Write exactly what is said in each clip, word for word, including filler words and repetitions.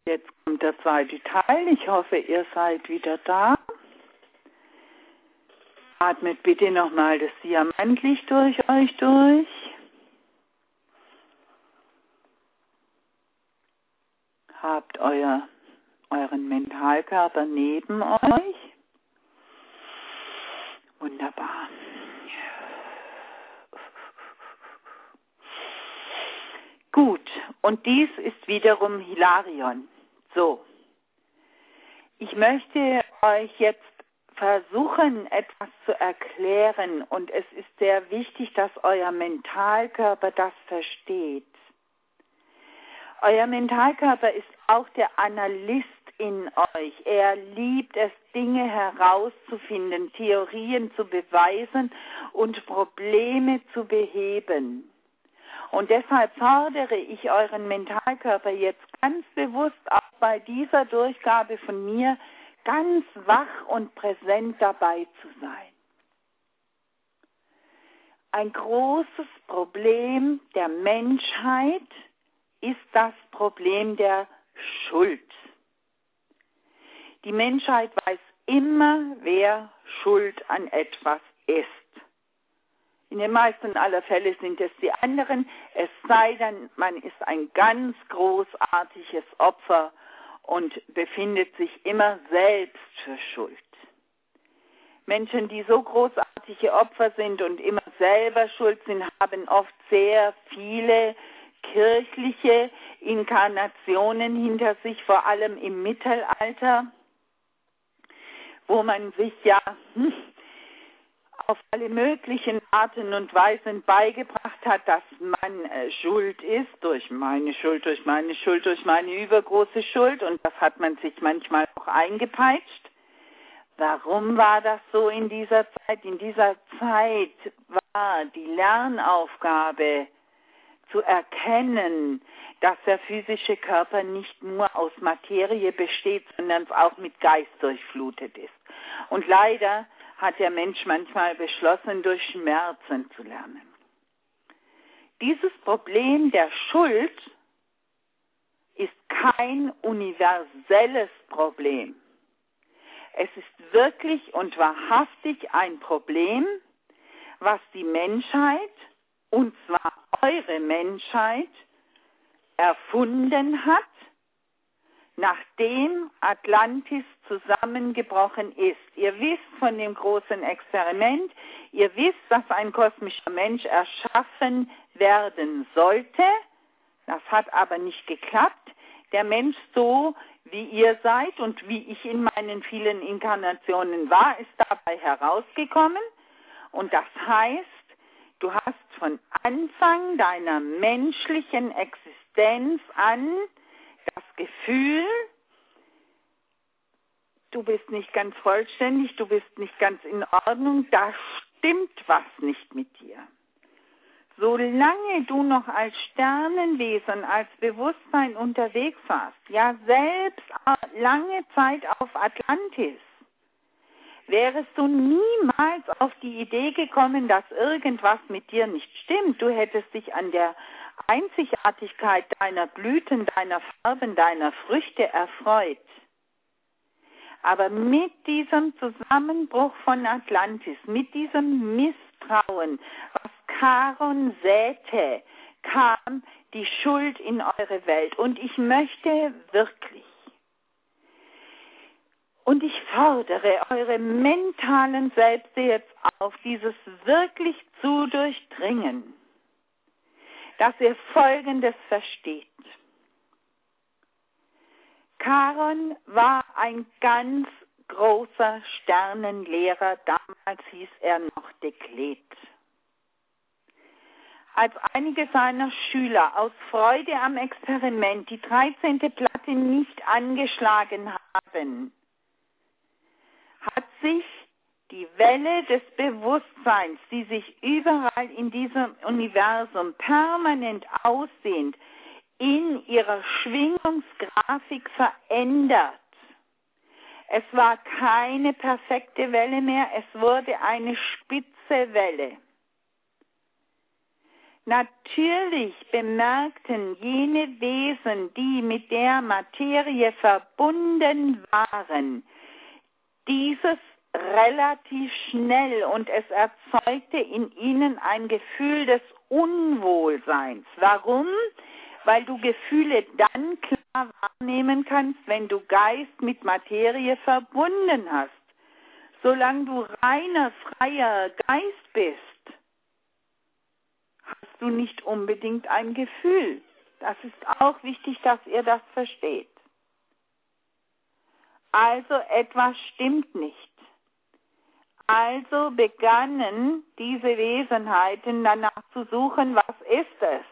Jetzt kommt der zweite Teil. Ich hoffe, ihr seid wieder da. Atmet bitte nochmal das Diamantlicht durch euch durch. Habt euer, euren Mentalkörper neben euch. Wunderbar. Gut, und dies ist wiederum Hilarion. So, ich möchte euch jetzt versuchen, etwas zu erklären, und es ist sehr wichtig, dass euer Mentalkörper das versteht. Euer Mentalkörper ist auch der Analyst in euch. Er liebt es, Dinge herauszufinden, Theorien zu beweisen und Probleme zu beheben. Und deshalb fordere ich euren Mentalkörper jetzt ganz bewusst, auch bei dieser Durchgabe von mir, ganz wach und präsent dabei zu sein. Ein großes Problem der Menschheit ist das Problem der Schuld. Die Menschheit weiß immer, wer schuld an etwas ist. In den meisten aller Fälle sind es die anderen, es sei denn, man ist ein ganz großartiges Opfer und befindet sich immer selbst für Schuld. Menschen, die so großartige Opfer sind und immer selber schuld sind, haben oft sehr viele kirchliche Inkarnationen hinter sich, vor allem im Mittelalter, wo man sich ja hm, auf alle möglichen Arten und Weisen beigebracht hat, dass man äh, schuld ist, durch meine Schuld, durch meine Schuld, durch meine übergroße Schuld, und das hat man sich manchmal auch eingepeitscht. Warum war das so in dieser Zeit? In dieser Zeit war die Lernaufgabe zu erkennen, dass der physische Körper nicht nur aus Materie besteht, sondern auch mit Geist durchflutet ist. Und leider hat der Mensch manchmal beschlossen, durch Schmerzen zu lernen. Dieses Problem der Schuld ist kein universelles Problem. Es ist wirklich und wahrhaftig ein Problem, was die Menschheit, und zwar eure Menschheit, erfunden hat, nachdem Atlantis zusammengebrochen ist. Ihr wisst von dem großen Experiment, ihr wisst, dass ein kosmischer Mensch erschaffen werden sollte. Das hat aber nicht geklappt. Der Mensch, so wie ihr seid und wie ich in meinen vielen Inkarnationen war, ist dabei herausgekommen. Und das heißt, du hast von Anfang deiner menschlichen Existenz an das Gefühl, du bist nicht ganz vollständig, du bist nicht ganz in Ordnung, da stimmt was nicht mit dir. Solange du noch als Sternenwesen, als Bewusstsein unterwegs warst, ja selbst lange Zeit auf Atlantis, wärest du niemals auf die Idee gekommen, dass irgendwas mit dir nicht stimmt. Du hättest dich an der Einzigartigkeit deiner Blüten, deiner Farben, deiner Früchte erfreut. Aber mit diesem Zusammenbruch von Atlantis, mit diesem Misstrauen, was Charon säte, kam die Schuld in eure Welt. Und ich möchte wirklich, und ich fordere eure mentalen Selbste jetzt auf, dieses wirklich zu durchdringen, dass ihr Folgendes versteht. Charon war ein ganz großer Sternenlehrer, damals hieß er noch Deklet. Als einige seiner Schüler aus Freude am Experiment die dreizehnte Platte nicht angeschlagen haben, hat sich die Welle des Bewusstseins, die sich überall in diesem Universum permanent ausdehnt, in ihrer Schwingungsgrafik verändert. Es war keine perfekte Welle mehr, es wurde eine spitze Welle. Natürlich bemerkten jene Wesen, die mit der Materie verbunden waren, dieses relativ schnell und es erzeugte in ihnen ein Gefühl des Unwohlseins. Warum? Weil du Gefühle dann klar wahrnehmen kannst, wenn du Geist mit Materie verbunden hast. Solange du reiner, freier Geist bist, hast du nicht unbedingt ein Gefühl. Das ist auch wichtig, dass ihr das versteht. Also etwas stimmt nicht. Also begannen diese Wesenheiten danach zu suchen, was ist es?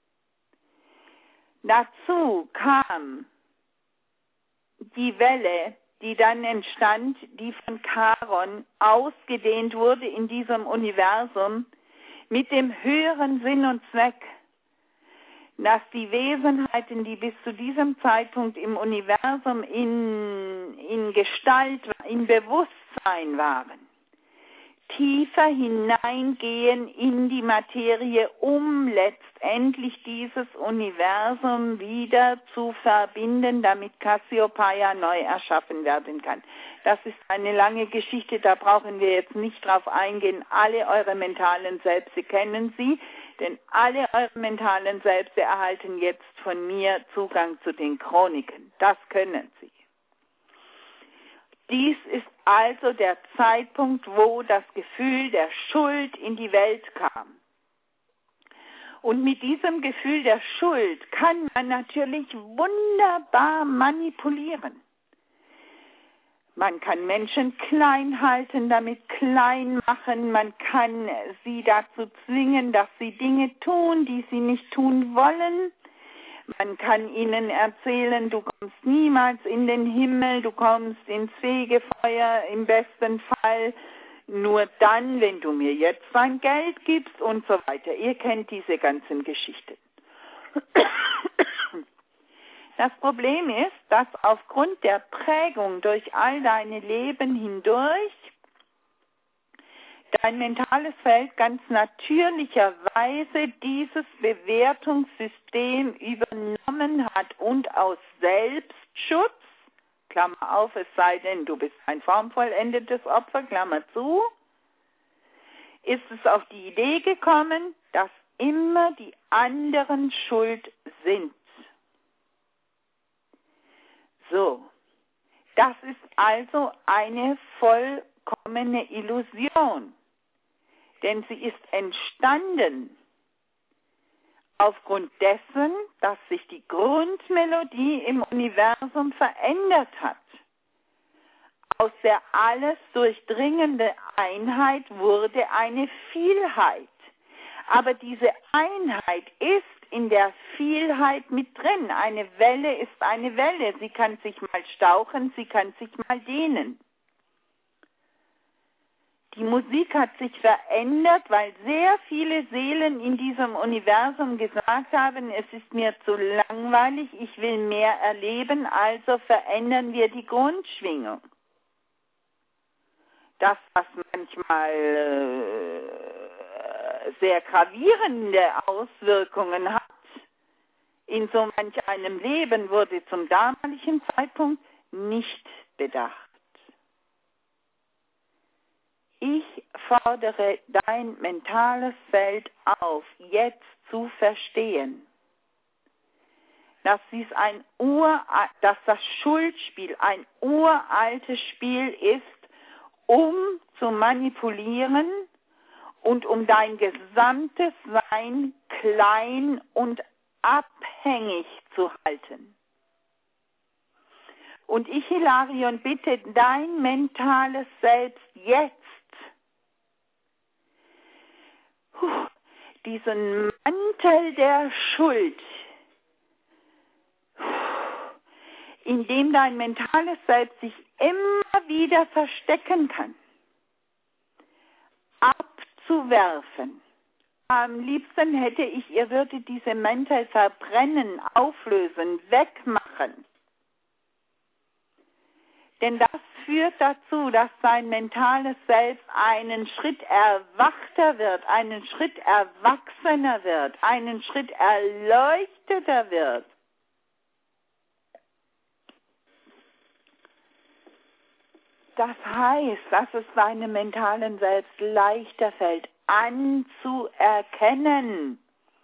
Dazu kam die Welle, die dann entstand, die von Charon ausgedehnt wurde in diesem Universum, mit dem höheren Sinn und Zweck, dass die Wesenheiten, die bis zu diesem Zeitpunkt im Universum in, in Gestalt, in Bewusstsein waren, tiefer hineingehen in die Materie, um letztendlich dieses Universum wieder zu verbinden, damit Cassiopeia neu erschaffen werden kann. Das ist eine lange Geschichte, da brauchen wir jetzt nicht drauf eingehen. Alle eure mentalen Selbste kennen sie, denn alle eure mentalen Selbste erhalten jetzt von mir Zugang zu den Chroniken. Das können sie. Dies ist also der Zeitpunkt, wo das Gefühl der Schuld in die Welt kam. Und mit diesem Gefühl der Schuld kann man natürlich wunderbar manipulieren. Man kann Menschen klein halten, damit klein machen. Man kann sie dazu zwingen, dass sie Dinge tun, die sie nicht tun wollen. Man kann ihnen erzählen, du kommst niemals in den Himmel, du kommst ins Fegefeuer im besten Fall, nur dann, wenn du mir jetzt dein Geld gibst und so weiter. Ihr kennt diese ganzen Geschichten. Das Problem ist, dass aufgrund der Prägung durch all deine Leben hindurch dein mentales Feld ganz natürlicherweise dieses Bewertungssystem übernommen hat und aus Selbstschutz, Klammer auf, es sei denn, du bist ein formvollendetes Opfer, Klammer zu, ist es auf die Idee gekommen, dass immer die anderen schuld sind. So, das ist also eine vollkommene Illusion. Denn sie ist entstanden aufgrund dessen, dass sich die Grundmelodie im Universum verändert hat. Aus der alles durchdringenden Einheit wurde eine Vielheit. Aber diese Einheit ist in der Vielheit mit drin. Eine Welle ist eine Welle. Sie kann sich mal stauchen, sie kann sich mal dehnen. Die Musik hat sich verändert, weil sehr viele Seelen in diesem Universum gesagt haben, es ist mir zu langweilig, ich will mehr erleben, also verändern wir die Grundschwingung. Das, was manchmal äh, sehr gravierende Auswirkungen hat, in so manch einem Leben wurde zum damaligen Zeitpunkt nicht bedacht. Ich fordere dein mentales Feld auf, jetzt zu verstehen, dass, dies ein Ur, dass das Schuldspiel ein uraltes Spiel ist, um zu manipulieren und um dein gesamtes Sein klein und abhängig zu halten. Und ich, Hilarion, bitte dein mentales Selbst jetzt, diesen Mantel der Schuld, in dem dein mentales Selbst sich immer wieder verstecken kann, abzuwerfen. Am liebsten hätte ich, ihr würdet diese Mantel verbrennen, auflösen, wegmachen. Denn das führt dazu, dass sein mentales Selbst einen Schritt erwachter wird, einen Schritt erwachsener wird, einen Schritt erleuchteter wird. Das heißt, dass es seinem mentalen Selbst leichter fällt, anzuerkennen,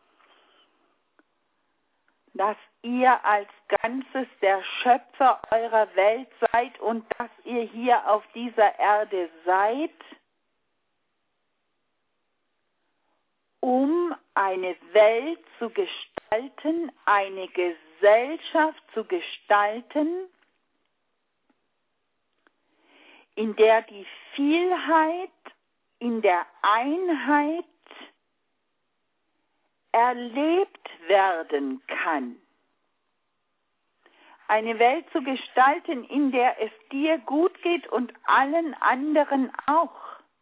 dass ihr als Ganzes der Schöpfer eurer Welt seid und dass ihr hier auf dieser Erde seid, um eine Welt zu gestalten, eine Gesellschaft zu gestalten, in der die Vielheit in der Einheit erlebt werden kann. Eine Welt zu gestalten, in der es dir gut geht und allen anderen auch.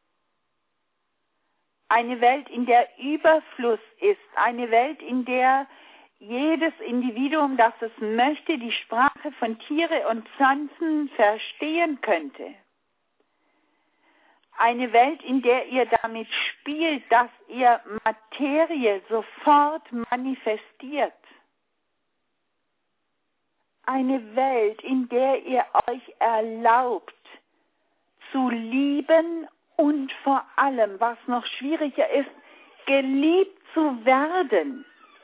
Eine Welt, in der Überfluss ist. Eine Welt, in der jedes Individuum, das es möchte, die Sprache von Tiere und Pflanzen verstehen könnte. Eine Welt, in der ihr damit spielt, dass ihr Materie sofort manifestiert. Eine Welt, in der ihr euch erlaubt, zu lieben und vor allem, was noch schwieriger ist, geliebt zu werden.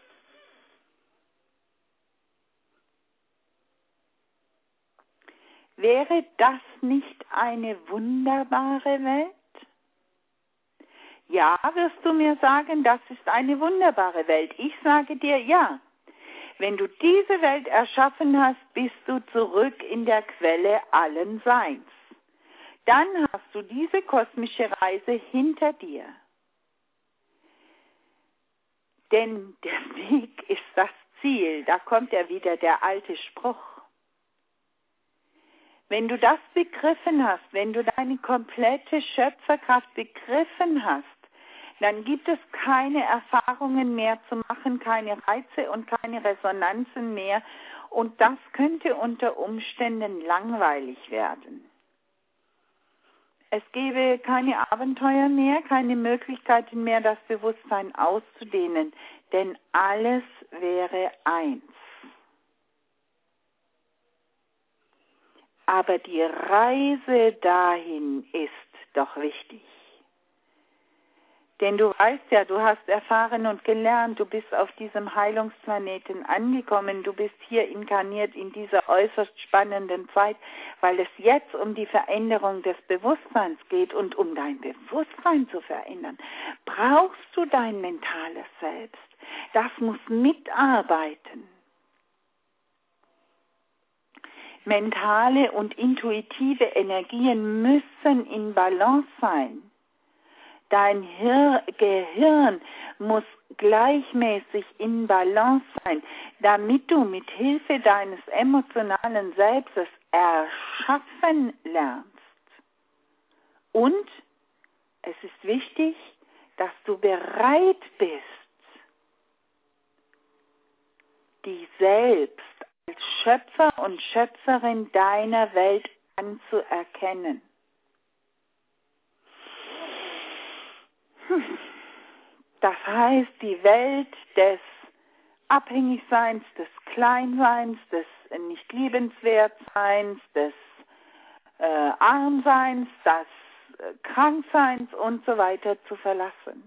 Wäre das nicht eine wunderbare Welt? Ja, wirst du mir sagen, das ist eine wunderbare Welt. Ich sage dir ja. Wenn du diese Welt erschaffen hast, bist du zurück in der Quelle allen Seins. Dann hast du diese kosmische Reise hinter dir. Denn der Weg ist das Ziel. Da kommt ja wieder der alte Spruch. Wenn du das begriffen hast, wenn du deine komplette Schöpferkraft begriffen hast, dann gibt es keine Erfahrungen mehr zu machen, keine Reize und keine Resonanzen mehr. Und das könnte unter Umständen langweilig werden. Es gäbe keine Abenteuer mehr, keine Möglichkeiten mehr, das Bewusstsein auszudehnen, denn alles wäre eins. Aber die Reise dahin ist doch wichtig. Denn du weißt ja, du hast erfahren und gelernt, du bist auf diesem Heilungsplaneten angekommen, du bist hier inkarniert in dieser äußerst spannenden Zeit, weil es jetzt um die Veränderung des Bewusstseins geht und um dein Bewusstsein zu verändern, brauchst du dein mentales Selbst. Das muss mitarbeiten. Mentale und intuitive Energien müssen in Balance sein. Dein Hir- Gehirn muss gleichmäßig in Balance sein, damit du mit Hilfe deines emotionalen Selbstes erschaffen lernst. Und es ist wichtig, dass du bereit bist, dich selbst als Schöpfer und Schöpferin deiner Welt anzuerkennen. Das heißt, die Welt des Abhängigseins, des Kleinseins, des nicht liebenswertseins, des äh, Armseins, des äh, Krankseins und so weiter zu verlassen.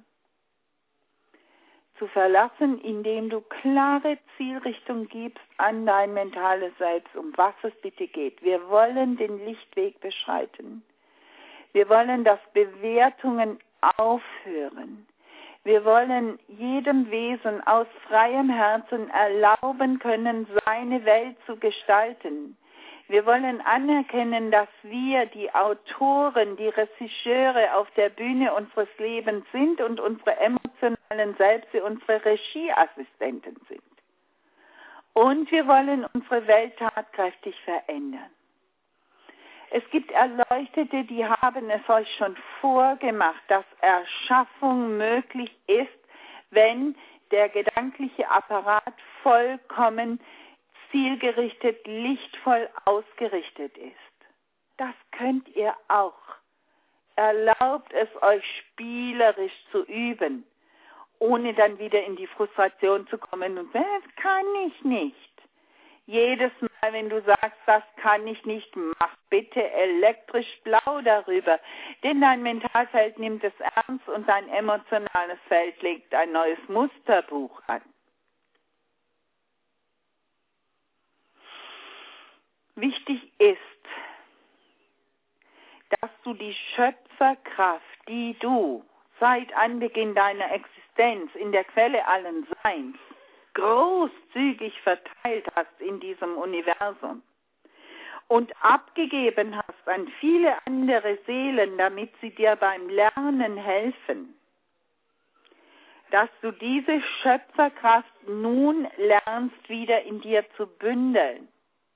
Zu verlassen, indem du klare Zielrichtung gibst an dein mentales Selbst, um was es bitte geht. Wir wollen den Lichtweg beschreiten. Wir wollen, dass Bewertungen aufhören. Wir wollen jedem Wesen aus freiem Herzen erlauben können, seine Welt zu gestalten. Wir wollen anerkennen, dass wir die Autoren, die Regisseure auf der Bühne unseres Lebens sind und unsere emotionalen Selbste unsere Regieassistenten sind. Und wir wollen unsere Welt tatkräftig verändern. Es gibt Erleuchtete, die haben es euch schon vorgemacht, dass Erschaffung möglich ist, wenn der gedankliche Apparat vollkommen zielgerichtet, lichtvoll ausgerichtet ist. Das könnt ihr auch. Erlaubt es euch spielerisch zu üben, ohne dann wieder in die Frustration zu kommen und das kann ich nicht. Jedes Mal, wenn du sagst, das kann ich nicht, mach bitte elektrisch blau darüber. Denn dein Mentalfeld nimmt es ernst und dein emotionales Feld legt ein neues Musterbuch an. Wichtig ist, dass du die Schöpferkraft, die du seit Anbeginn deiner Existenz in der Quelle allen Seins großzügig verteilt hast in diesem Universum und abgegeben hast an viele andere Seelen, damit sie dir beim Lernen helfen, dass du diese Schöpferkraft nun lernst, wieder in dir zu bündeln.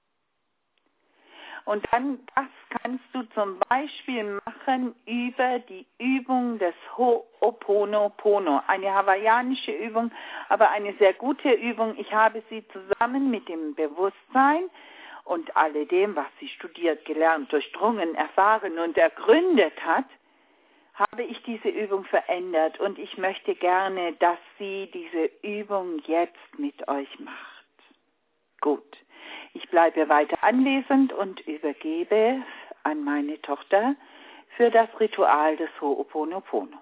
Und dann, das kannst du zum Beispiel machen über die Übung des Ho'oponopono. Eine hawaiianische Übung, aber eine sehr gute Übung. Ich habe sie zusammen mit dem Bewusstsein und alledem, was sie studiert, gelernt, durchdrungen, erfahren und ergründet hat, habe ich diese Übung verändert. Und ich möchte gerne, dass sie diese Übung jetzt mit euch macht. Gut. Ich bleibe weiter anwesend und übergebe an meine Tochter für das Ritual des Ho'oponopono.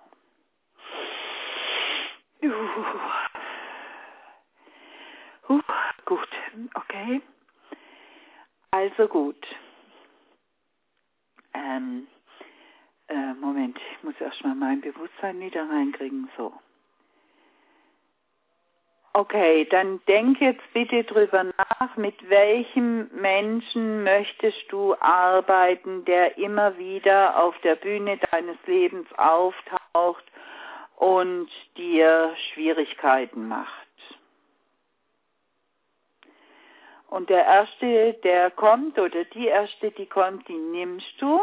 Uh. Uh, gut, okay. Also gut. Ähm, äh, Moment, ich muss erstmal mein Bewusstsein wieder reinkriegen. So. Okay, dann denk jetzt bitte drüber nach, mit welchem Menschen möchtest du arbeiten, der immer wieder auf der Bühne deines Lebens auftaucht und dir Schwierigkeiten macht. Und der Erste, der kommt, oder die Erste, die kommt, die nimmst du.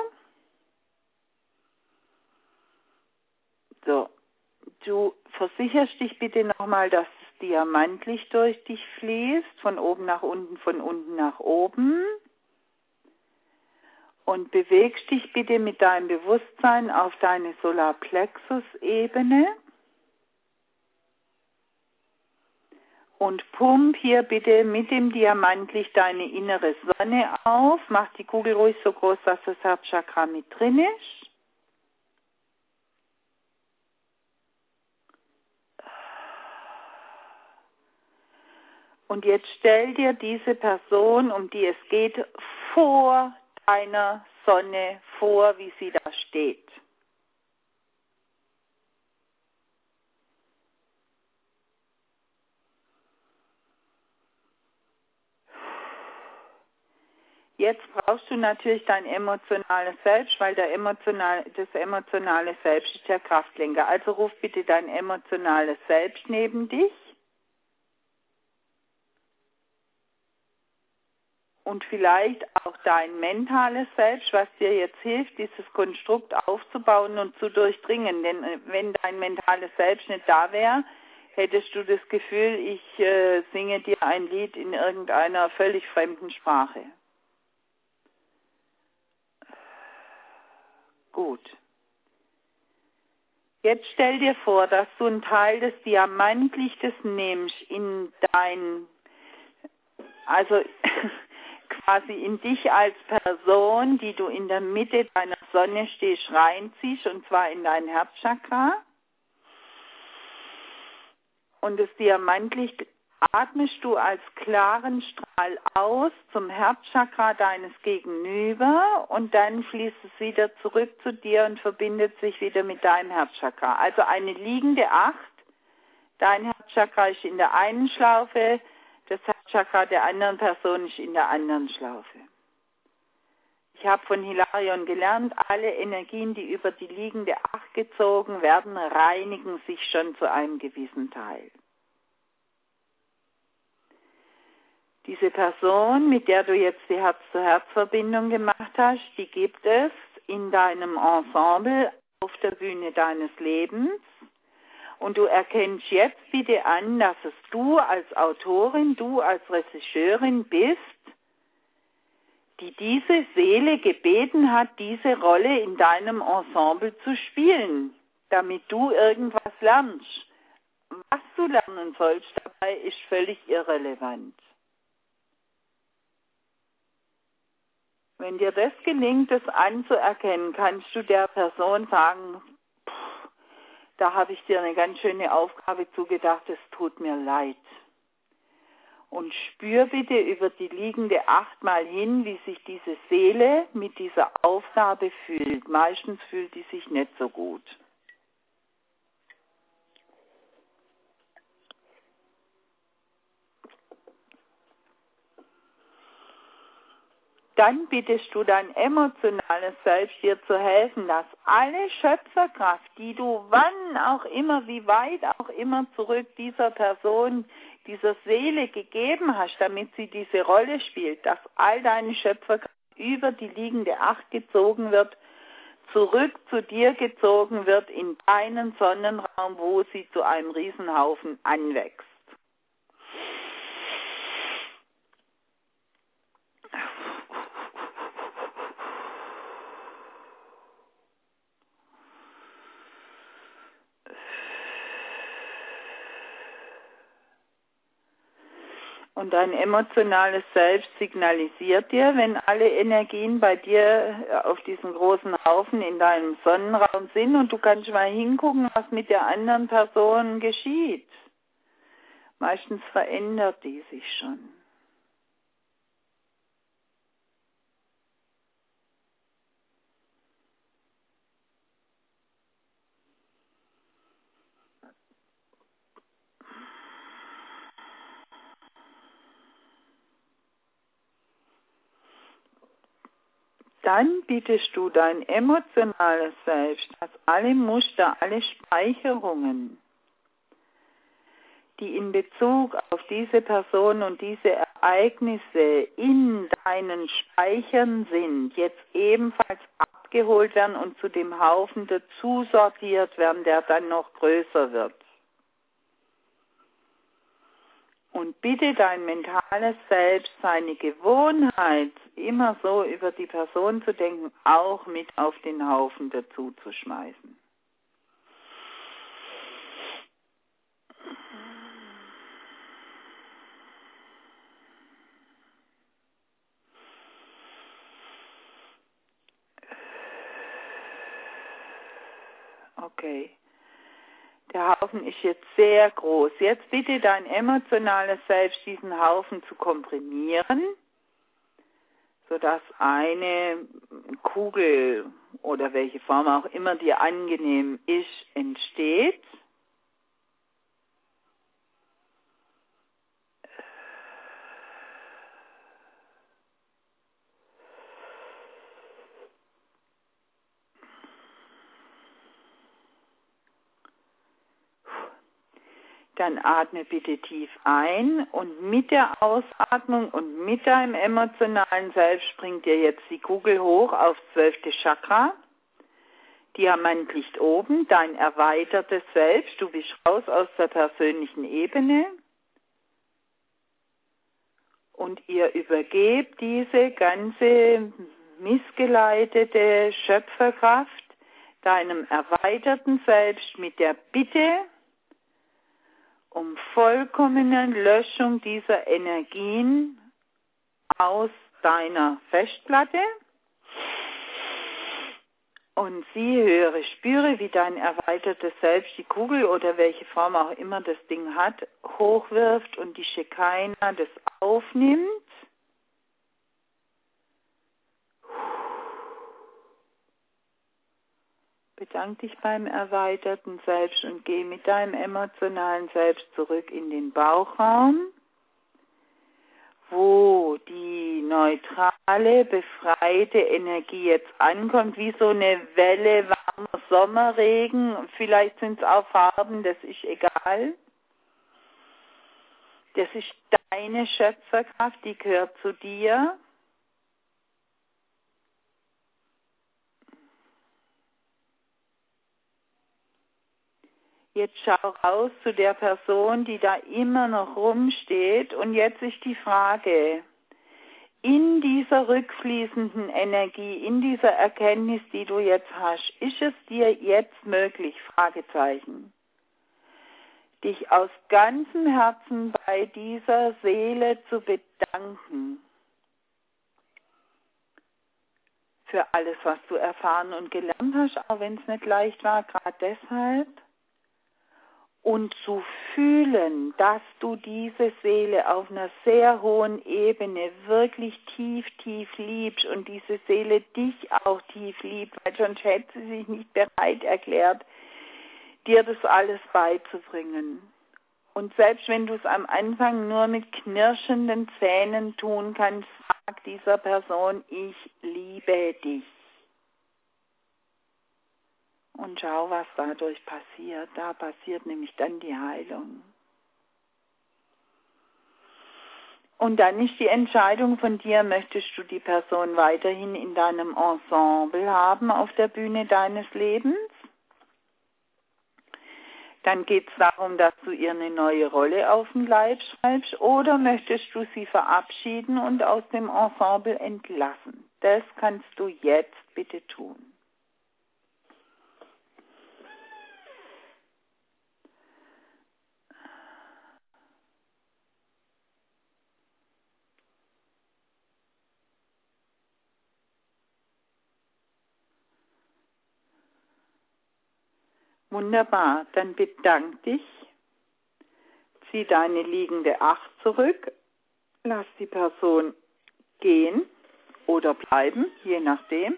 So, du versicherst dich bitte nochmal, dass Diamantlicht durch dich fließt, von oben nach unten, von unten nach oben. Und bewegst dich bitte mit deinem Bewusstsein auf deine Solarplexus-Ebene. Und pump hier bitte mit dem Diamantlicht deine innere Sonne auf. Mach die Kugel ruhig so groß, dass das Herzchakra mit drin ist. Und jetzt stell dir diese Person, um die es geht, vor deiner Sonne vor, wie sie da steht. Jetzt brauchst du natürlich dein emotionales Selbst, weil der emotional, das emotionale Selbst ist der Kraftlenker. Also ruf bitte dein emotionales Selbst neben dich. Und vielleicht auch dein mentales Selbst, was dir jetzt hilft, dieses Konstrukt aufzubauen und zu durchdringen. Denn wenn dein mentales Selbst nicht da wäre, hättest du das Gefühl, ich äh, singe dir ein Lied in irgendeiner völlig fremden Sprache. Gut. Jetzt stell dir vor, dass du einen Teil des Diamantlichtes nimmst in dein, also quasi in dich als Person, die du in der Mitte deiner Sonne stehst, reinziehst, und zwar in dein Herzchakra. Und das Diamantlicht atmest du als klaren Strahl aus zum Herzchakra deines Gegenüber und dann fließt es wieder zurück zu dir und verbindet sich wieder mit deinem Herzchakra. Also eine liegende Acht. Dein Herzchakra ist in der einen Schlaufe, das Herzchakra der anderen Person ist in der anderen Schlaufe. Ich habe von Hilarion gelernt, alle Energien, die über die liegende Acht gezogen werden, reinigen sich schon zu einem gewissen Teil. Diese Person, mit der du jetzt die Herz-zu-Herz-Verbindung gemacht hast, die gibt es in deinem Ensemble auf der Bühne deines Lebens. Und du erkennst jetzt bitte an, dass es du als Autorin, du als Regisseurin bist, die diese Seele gebeten hat, diese Rolle in deinem Ensemble zu spielen, damit du irgendwas lernst. Was du lernen sollst dabei, ist völlig irrelevant. Wenn dir das gelingt, das anzuerkennen, kannst du der Person sagen, pff, da habe ich dir eine ganz schöne Aufgabe zugedacht, es tut mir leid. Und spür bitte über die liegende Acht mal hin, wie sich diese Seele mit dieser Aufgabe fühlt. Meistens fühlt die sich nicht so gut. Dann bittest du dein emotionales Selbst, dir zu helfen, dass alle Schöpferkraft, die du wann auch immer, wie weit auch immer zurück dieser Person, dieser Seele gegeben hast, damit sie diese Rolle spielt, dass all deine Schöpferkraft über die liegende Acht gezogen wird, zurück zu dir gezogen wird in deinen Sonnenraum, wo sie zu einem Riesenhaufen anwächst. Und dein emotionales Selbst signalisiert dir, wenn alle Energien bei dir auf diesem großen Haufen in deinem Sonnenraum sind und du kannst mal hingucken, was mit der anderen Person geschieht. Meistens verändert die sich schon. Dann bittest du dein emotionales Selbst, dass alle Muster, alle Speicherungen, die in Bezug auf diese Person und diese Ereignisse in deinen Speichern sind, jetzt ebenfalls abgeholt werden und zu dem Haufen dazu sortiert werden, der dann noch größer wird. Und bitte dein mentales Selbst, seine Gewohnheit, immer so über die Person zu denken, auch mit auf den Haufen dazu zu schmeißen. Okay. Der Haufen ist jetzt sehr groß. Jetzt bitte dein emotionales Selbst, diesen Haufen zu komprimieren, sodass eine Kugel oder welche Form auch immer dir angenehm ist, entsteht. Dann atme bitte tief ein und mit der Ausatmung und mit deinem emotionalen Selbst springt dir jetzt die Kugel hoch aufs zwölfte Chakra. Diamant liegt oben, dein erweitertes Selbst. Du bist raus aus der persönlichen Ebene. Und ihr übergebt diese ganze missgeleitete Schöpferkraft deinem erweiterten Selbst mit der Bitte um vollkommene Löschung dieser Energien aus deiner Festplatte. Und sie höre, spüre, wie dein erweitertes Selbst die Kugel oder welche Form auch immer das Ding hat, hochwirft und die Shekinah das aufnimmt. Bedank dich beim erweiterten Selbst und geh mit deinem emotionalen Selbst zurück in den Bauchraum, wo die neutrale, befreite Energie jetzt ankommt, wie so eine Welle warmer Sommerregen. Vielleicht sind es auch Farben, das ist egal. Das ist deine Schöpferkraft, die gehört zu dir. Jetzt schau raus zu der Person, die da immer noch rumsteht. Und jetzt ist die Frage, in dieser rückfließenden Energie, in dieser Erkenntnis, die du jetzt hast, ist es dir jetzt möglich, Fragezeichen, dich aus ganzem Herzen bei dieser Seele zu bedanken für alles, was du erfahren und gelernt hast, auch wenn es nicht leicht war, gerade deshalb. Und zu fühlen, dass du diese Seele auf einer sehr hohen Ebene wirklich tief, tief liebst und diese Seele dich auch tief liebt, weil sonst hätte sie sich nicht bereit erklärt, dir das alles beizubringen. Und selbst wenn du es am Anfang nur mit knirschenden Zähnen tun kannst, sag dieser Person, ich liebe dich. Und schau, was dadurch passiert. Da passiert nämlich dann die Heilung. Und dann ist die Entscheidung von dir, möchtest du die Person weiterhin in deinem Ensemble haben auf der Bühne deines Lebens? Dann geht es darum, dass du ihr eine neue Rolle auf den Leib schreibst. Oder möchtest du sie verabschieden und aus dem Ensemble entlassen? Das kannst du jetzt bitte tun. Wunderbar, dann bedank dich, zieh deine liegende Acht zurück, lass die Person gehen oder bleiben, je nachdem.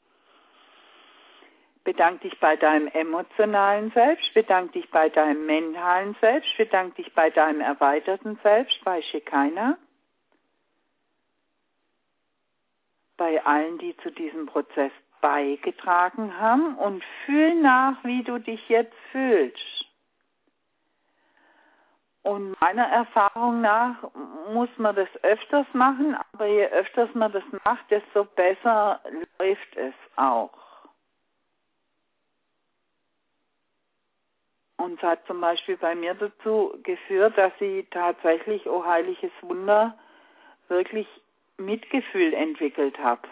Bedank dich bei deinem emotionalen Selbst, bedank dich bei deinem mentalen Selbst, bedank dich bei deinem erweiterten Selbst, bei Shekinah, bei allen, die zu diesem Prozess beigetragen haben, und fühl nach, wie du dich jetzt fühlst. Und meiner Erfahrung nach muss man das öfters machen, aber je öfters man das macht, desto besser läuft es auch. Und es hat zum Beispiel bei mir dazu geführt, dass ich tatsächlich, oh heiliges Wunder, wirklich Mitgefühl entwickelt habe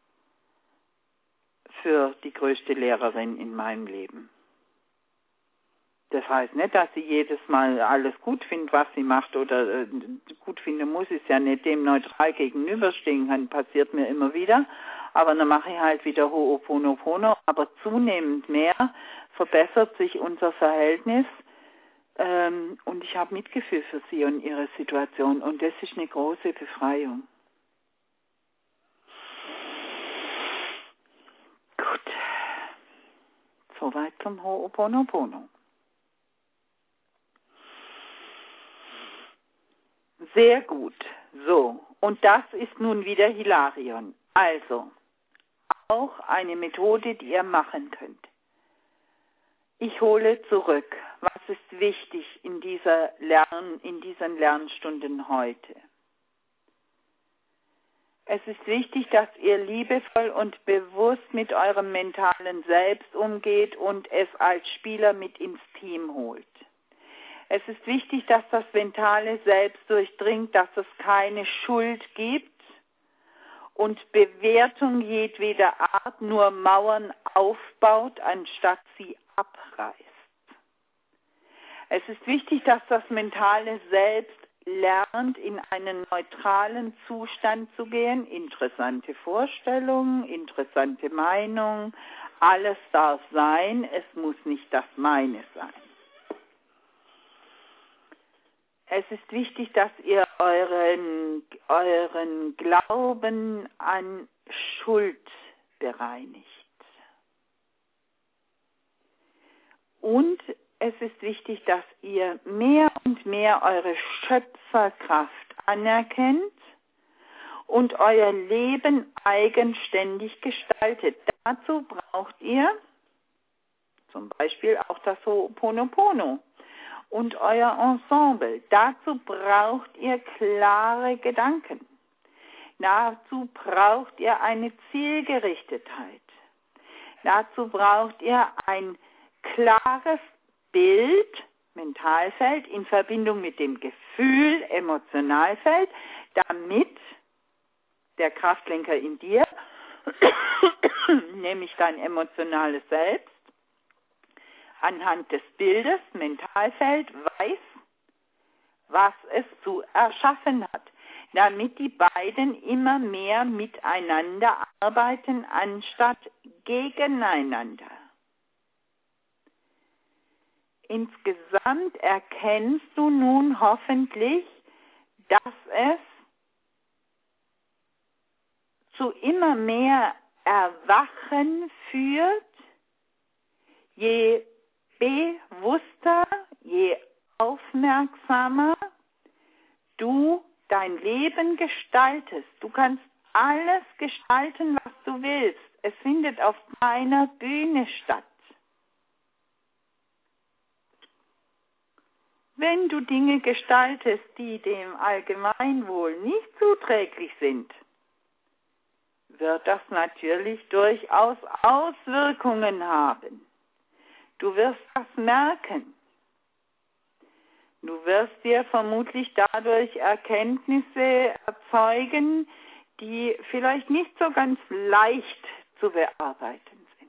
für die größte Lehrerin in meinem Leben. Das heißt nicht, dass sie jedes Mal alles gut findet, was sie macht, oder äh, gut finden muss, ist ja nicht dem neutral gegenüberstehen kann, passiert mir immer wieder. Aber dann mache ich halt wieder Ho'oponopono, aber zunehmend mehr verbessert sich unser Verhältnis ähm, und ich habe Mitgefühl für sie und ihre Situation, und das ist eine große Befreiung. Gut, soweit zum Ho'oponopono. Sehr gut. So, und das ist nun wieder Hilarion. Also, auch eine Methode, die ihr machen könnt. Ich hole zurück. Was ist wichtig in dieser Lern, in diesen Lernstunden heute? Es ist wichtig, dass ihr liebevoll und bewusst mit eurem mentalen Selbst umgeht und es als Spieler mit ins Team holt. Es ist wichtig, dass das mentale Selbst durchdringt, dass es keine Schuld gibt und Bewertung jedweder Art nur Mauern aufbaut, anstatt sie abreißt. Es ist wichtig, dass das mentale Selbst lernt, in einen neutralen Zustand zu gehen. Interessante Vorstellungen, interessante Meinungen, alles darf sein, es muss nicht das meine sein. Es ist wichtig, dass ihr euren, euren Glauben an Schuld bereinigt. Und es ist wichtig, dass ihr mehr und mehr eure Schöpferkraft anerkennt und euer Leben eigenständig gestaltet. Dazu braucht ihr zum Beispiel auch das Ho'oponopono und euer Ensemble. Dazu braucht ihr klare Gedanken. Dazu braucht ihr eine Zielgerichtetheit. Dazu braucht ihr ein klares Bild, Mentalfeld, in Verbindung mit dem Gefühl, Emotionalfeld, damit der Kraftlenker in dir, nämlich dein emotionales Selbst, anhand des Bildes, Mentalfeld, weiß, was es zu erschaffen hat, damit die beiden immer mehr miteinander arbeiten, anstatt gegeneinander. Insgesamt erkennst du nun hoffentlich, dass es zu immer mehr Erwachen führt, je bewusster, je aufmerksamer du dein Leben gestaltest. Du kannst alles gestalten, was du willst. Es findet auf deiner Bühne statt. Wenn du Dinge gestaltest, die dem Allgemeinwohl nicht zuträglich sind, wird das natürlich durchaus Auswirkungen haben. Du wirst das merken. Du wirst dir vermutlich dadurch Erkenntnisse erzeugen, die vielleicht nicht so ganz leicht zu bearbeiten sind.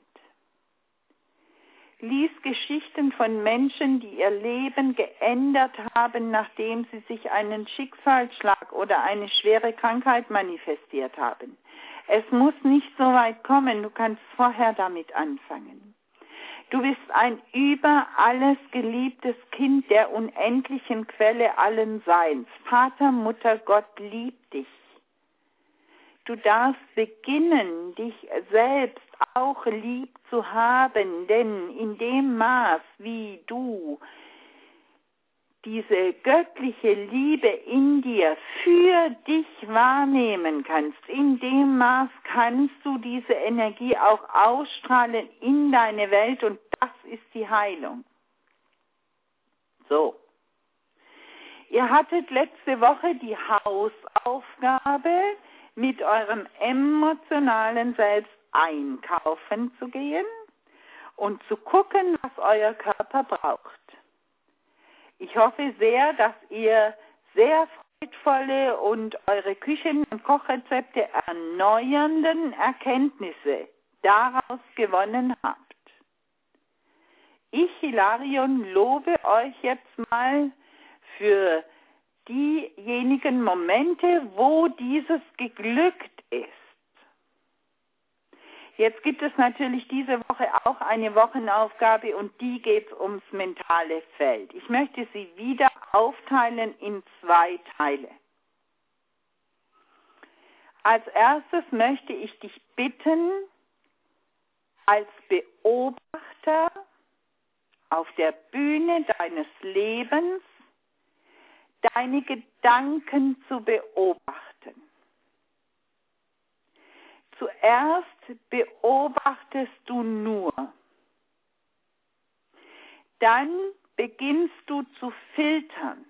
Lies Geschichten von Menschen, die ihr Leben geändert haben, nachdem sie sich einen Schicksalsschlag oder eine schwere Krankheit manifestiert haben. Es muss nicht so weit kommen, du kannst vorher damit anfangen. Du bist ein über alles geliebtes Kind der unendlichen Quelle allen Seins. Vater, Mutter, Gott liebt dich. Du darfst beginnen, dich selbst auch lieb zu haben, denn in dem Maß, wie du diese göttliche Liebe in dir für dich wahrnehmen kannst, in dem Maß kannst du diese Energie auch ausstrahlen in deine Welt und das ist die Heilung. So. Ihr hattet letzte Woche die Hausaufgabe, mit eurem emotionalen Selbst einkaufen zu gehen und zu gucken, was euer Körper braucht. Ich hoffe sehr, dass ihr sehr freudvolle und eure Küchen- und Kochrezepte erneuernden Erkenntnisse daraus gewonnen habt. Ich, Hilarion, lobe euch jetzt mal für diejenigen Momente, wo dieses geglückt ist. Jetzt gibt es natürlich diese Woche auch eine Wochenaufgabe und die geht ums mentale Feld. Ich möchte sie wieder aufteilen in zwei Teile. Als erstes möchte ich dich bitten, als Beobachter auf der Bühne deines Lebens deine Gedanken zu beobachten. Zuerst beobachtest du nur. Dann beginnst du zu filtern.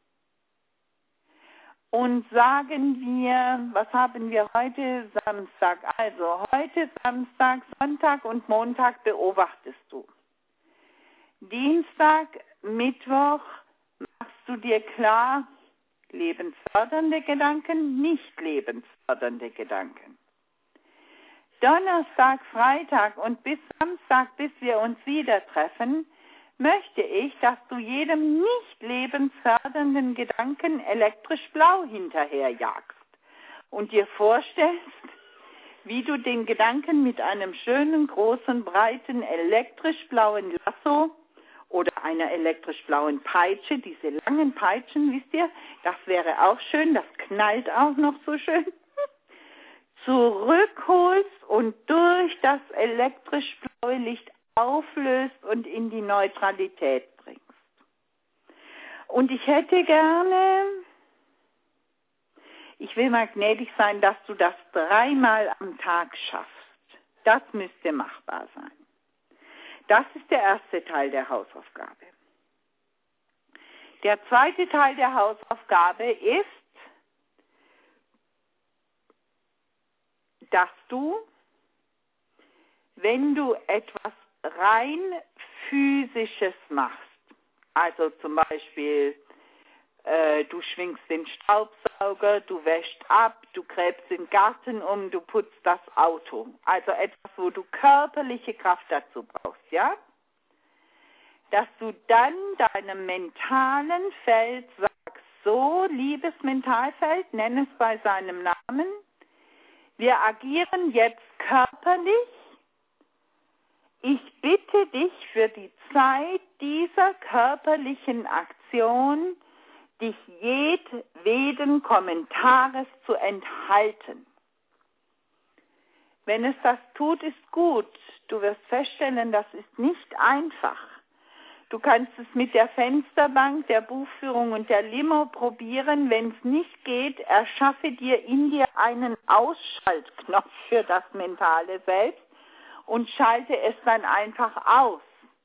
Und sagen wir, was haben wir heute? Samstag. Also heute Samstag, Sonntag und Montag beobachtest du. Dienstag, Mittwoch machst du dir klar, lebensfördernde Gedanken, nicht lebensfördernde Gedanken. Donnerstag, Freitag und bis Samstag, bis wir uns wieder treffen, möchte ich, dass du jedem nicht lebensfördernden Gedanken elektrisch blau hinterherjagst und dir vorstellst, wie du den Gedanken mit einem schönen, großen, breiten, elektrisch blauen Lasso oder einer elektrisch blauen Peitsche, diese langen Peitschen, wisst ihr, das wäre auch schön, das knallt auch noch so schön, zurückholst und durch das elektrisch blaue Licht auflöst und in die Neutralität bringst. Und ich hätte gerne, ich will mal gnädig sein, dass du das dreimal am Tag schaffst. Das müsste machbar sein. Das ist der erste Teil der Hausaufgabe. Der zweite Teil der Hausaufgabe ist, dass du, wenn du etwas rein Physisches machst, also zum Beispiel äh, du schwingst den Staubsauger, du wäschst ab, du gräbst den Garten um, du putzt das Auto. Also etwas, wo du körperliche Kraft dazu brauchst, ja? Dass du dann deinem mentalen Feld sagst, so, liebes Mentalfeld, nenn es bei seinem Namen, wir agieren jetzt körperlich. Ich bitte dich für die Zeit dieser körperlichen Aktion, dich jedweden Kommentares zu enthalten. Wenn es das tut, ist gut. Du wirst feststellen, das ist nicht einfach. Du kannst es mit der Fensterbank, der Buchführung und der Limo probieren. Wenn es nicht geht, erschaffe dir in dir einen Ausschaltknopf für das mentale Selbst und schalte es dann einfach aus.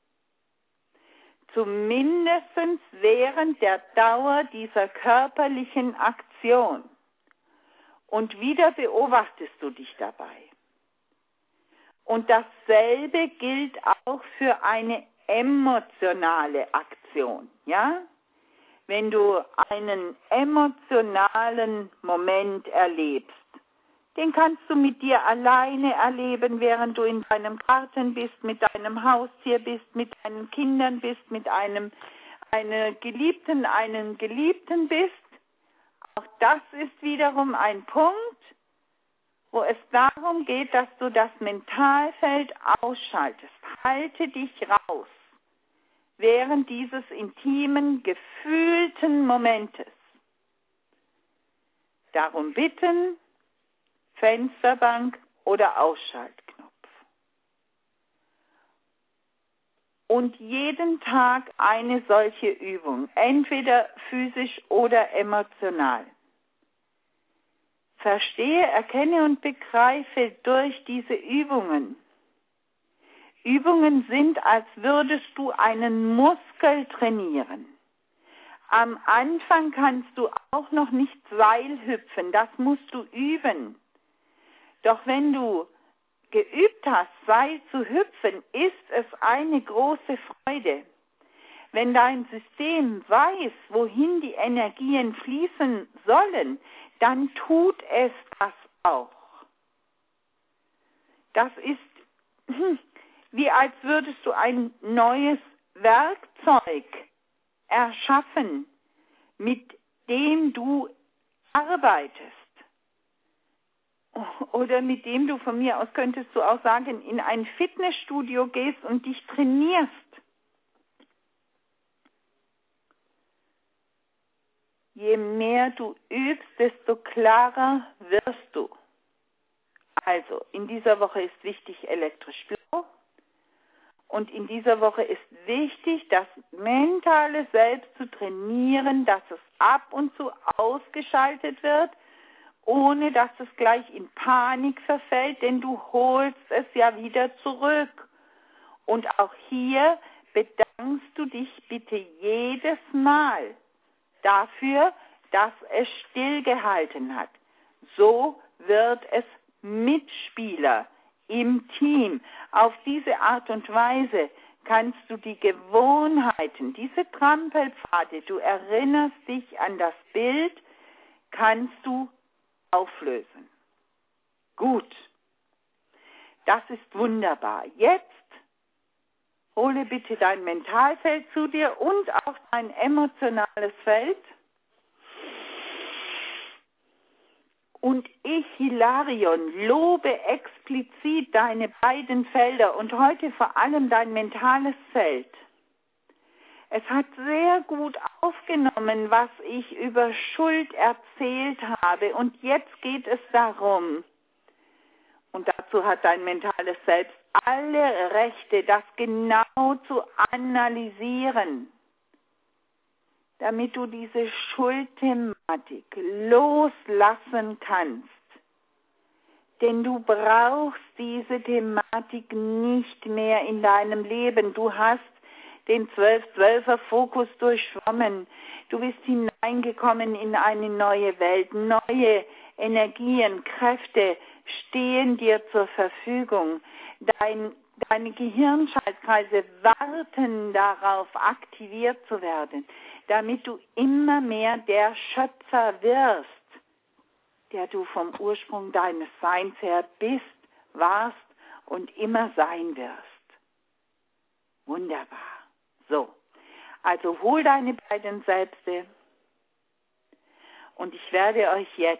Zumindest während der Dauer dieser körperlichen Aktion. Und wieder beobachtest du dich dabei. Und dasselbe gilt auch für eine emotionale Aktion, ja? Wenn du einen emotionalen Moment erlebst, den kannst du mit dir alleine erleben, während du in deinem Garten bist, mit deinem Haustier bist, mit deinen Kindern bist, mit einem, einer Geliebten, einem Geliebten bist. Auch das ist wiederum ein Punkt, wo es darum geht, dass du das Mentalfeld ausschaltest. Halte dich raus während dieses intimen, gefühlten Momentes. Darum bitten, Fensterbank oder Ausschaltknopf. Und jeden Tag eine solche Übung, entweder physisch oder emotional. Verstehe, erkenne und begreife durch diese Übungen. Übungen sind, als würdest du einen Muskel trainieren. Am Anfang kannst du auch noch nicht Seilhüpfen, das musst du üben. Doch wenn du geübt hast, Seil zu hüpfen, ist es eine große Freude. Wenn dein System weiß, wohin die Energien fließen sollen, dann tut es das auch. Das ist wie als würdest du ein neues Werkzeug erschaffen, mit dem du arbeitest. Oder mit dem du, von mir aus könntest du auch sagen, in ein Fitnessstudio gehst und dich trainierst. Je mehr du übst, desto klarer wirst du. Also, in dieser Woche ist wichtig elektrisch blau. Und in dieser Woche ist wichtig, das mentale Selbst zu trainieren, dass es ab und zu ausgeschaltet wird, ohne dass es gleich in Panik verfällt, denn du holst es ja wieder zurück. Und auch hier bedankst du dich bitte jedes Mal dafür, dass es stillgehalten hat. So wird es Mitspieler im Team. Auf diese Art und Weise kannst du die Gewohnheiten, diese Trampelpfade, du erinnerst dich an das Bild, kannst du auflösen. Gut. Das ist wunderbar. Jetzt hole bitte dein Mentalfeld zu dir und auch dein emotionales Feld. Und ich, Hilarion, lobe explizit deine beiden Felder und heute vor allem dein mentales Feld. Es hat sehr gut aufgenommen, was ich über Schuld erzählt habe. Und jetzt geht es darum, und dazu hat dein mentales Selbst alle Rechte, das genau zu analysieren, damit du diese Schuldthematik loslassen kannst. Denn du brauchst diese Thematik nicht mehr in deinem Leben. Du hast den zwölf-zwölfer Fokus durchschwommen. Du bist hineingekommen in eine neue Welt. Neue Energien, Kräfte stehen dir zur Verfügung. Dein, deine Gehirnschaltkreise warten darauf, aktiviert zu werden. damit du immer mehr der Schöpfer wirst, der du vom Ursprung deines Seins her bist, warst und immer sein wirst. Wunderbar. So, also hol deine beiden Selbste und ich werde euch jetzt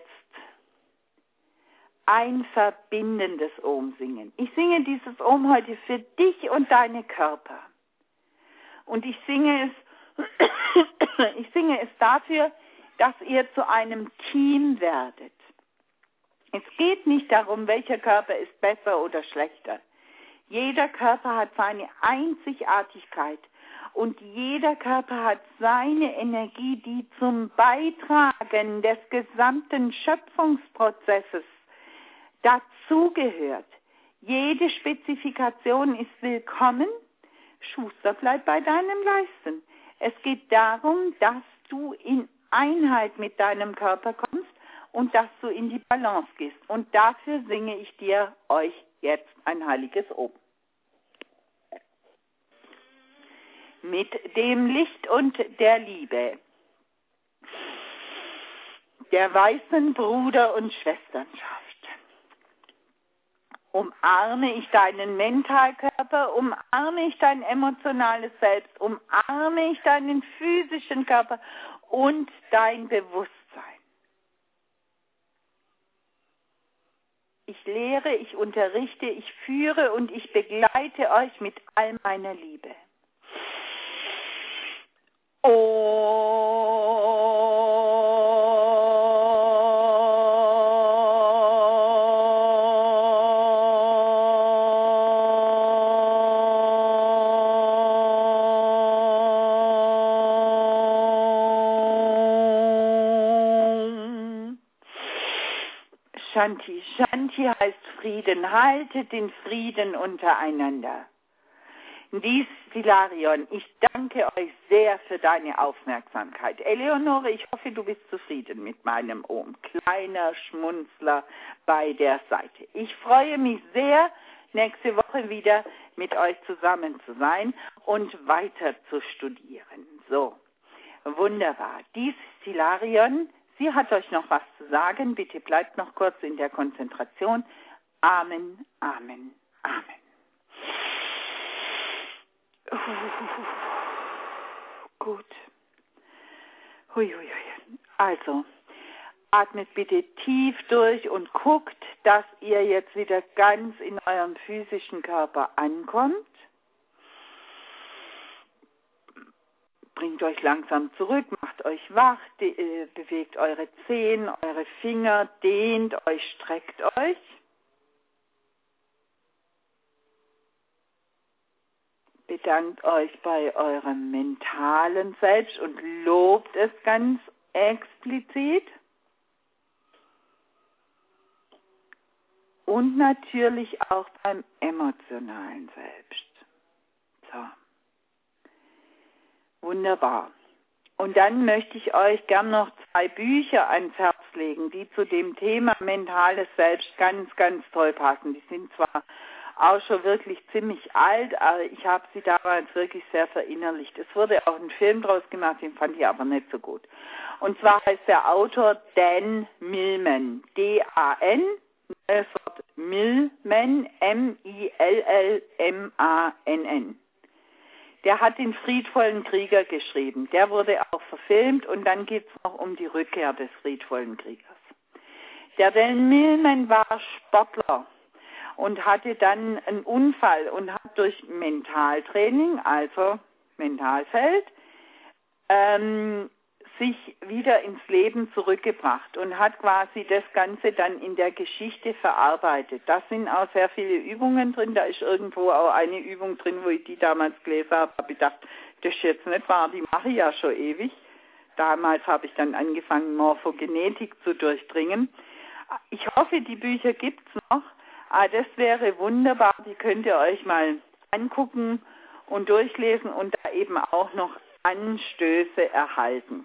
ein verbindendes Om singen. Ich singe dieses Om heute für dich und deine Körper. Und ich singe es, ich singe es dafür, dass ihr zu einem Team werdet. Es geht nicht darum, welcher Körper ist besser oder schlechter. Jeder Körper hat seine Einzigartigkeit und jeder Körper hat seine Energie, die zum Beitragen des gesamten Schöpfungsprozesses dazugehört. Jede Spezifikation ist willkommen. Schuster, bleib bei deinem Leisten. Es geht darum, dass du in Einheit mit deinem Körper kommst und dass du in die Balance gehst. Und dafür singe ich dir euch jetzt ein heiliges Om. Mit dem Licht und der Liebe, der weißen Bruder- und Schwesternschaft, umarme ich deinen Mentalkörper, umarme ich dein emotionales Selbst, umarme ich deinen physischen Körper und dein Bewusstsein. Ich lehre, ich unterrichte, ich führe und ich begleite euch mit all meiner Liebe. Shanti. Shanti heißt Frieden. Haltet den Frieden untereinander. Dies Hilarion, ich danke euch sehr für deine Aufmerksamkeit. Eleonore, ich hoffe, du bist zufrieden mit meinem Om. Kleiner Schmunzler bei der Seite. Ich freue mich sehr, nächste Woche wieder mit euch zusammen zu sein und weiter zu studieren. So, wunderbar. Dies ist Hilarion. Sie hat euch noch was zu sagen. Bitte bleibt noch kurz in der Konzentration. Amen, Amen, Amen. Uh, gut. Hui, hui, hui. Also, atmet bitte tief durch und guckt, dass ihr jetzt wieder ganz in eurem physischen Körper ankommt. Bringt euch langsam zurück, macht euch wach, de- bewegt eure Zehen, eure Finger, dehnt euch, streckt euch. Bedankt euch bei eurem mentalen Selbst und lobt es ganz explizit. Und natürlich auch beim emotionalen Selbst. So. Wunderbar. Und dann möchte ich euch gern noch zwei Bücher ans Herz legen, die zu dem Thema mentales Selbst ganz, ganz toll passen. Die sind zwar auch schon wirklich ziemlich alt, aber ich habe sie damals wirklich sehr verinnerlicht. Es wurde auch ein Film draus gemacht, den fand ich aber nicht so gut. Und zwar heißt der Autor Dan Millman, D A N, das Wort Millman, M I L L M A N N. Der hat den friedvollen Krieger geschrieben. Der wurde auch verfilmt und dann geht es noch um die Rückkehr des friedvollen Kriegers. Der Dan Millman war Sportler und hatte dann einen Unfall und hat durch Mentaltraining, also Mentalfeld, ähm, sich wieder ins Leben zurückgebracht und hat quasi das Ganze dann in der Geschichte verarbeitet. Da sind auch sehr viele Übungen drin. Da ist irgendwo auch eine Übung drin, wo ich die damals gelesen habe, habe ich gedacht, das ist jetzt nicht wahr, die mache ich ja schon ewig. Damals habe ich dann angefangen, Morphogenetik zu durchdringen. Ich hoffe, die Bücher gibt es noch. Ah, das wäre wunderbar. Die könnt ihr euch mal angucken und durchlesen und da eben auch noch Anstöße erhalten.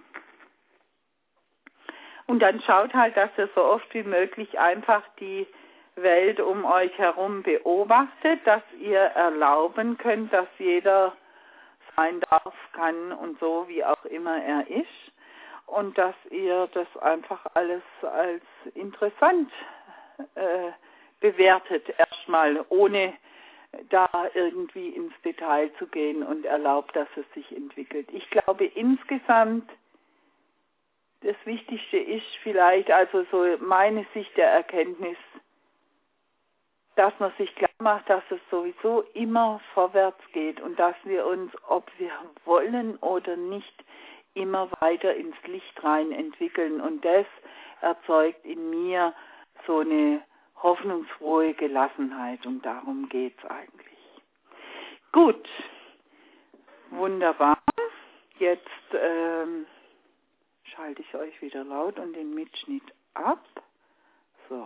Und dann schaut halt, dass ihr so oft wie möglich einfach die Welt um euch herum beobachtet, dass ihr erlauben könnt, dass jeder sein darf, kann und so, wie auch immer er ist. Und dass ihr das einfach alles als interessant äh, bewertet, erstmal, ohne da irgendwie ins Detail zu gehen und erlaubt, dass es sich entwickelt. Ich glaube insgesamt, das Wichtigste ist vielleicht, also so meine Sicht der Erkenntnis, dass man sich klar macht, dass es sowieso immer vorwärts geht und dass wir uns, ob wir wollen oder nicht, immer weiter ins Licht rein entwickeln. Und das erzeugt in mir so eine hoffnungsfrohe Gelassenheit und darum geht es eigentlich. Gut, wunderbar. Jetzt ähm, schalte ich euch wieder laut und den Mitschnitt ab.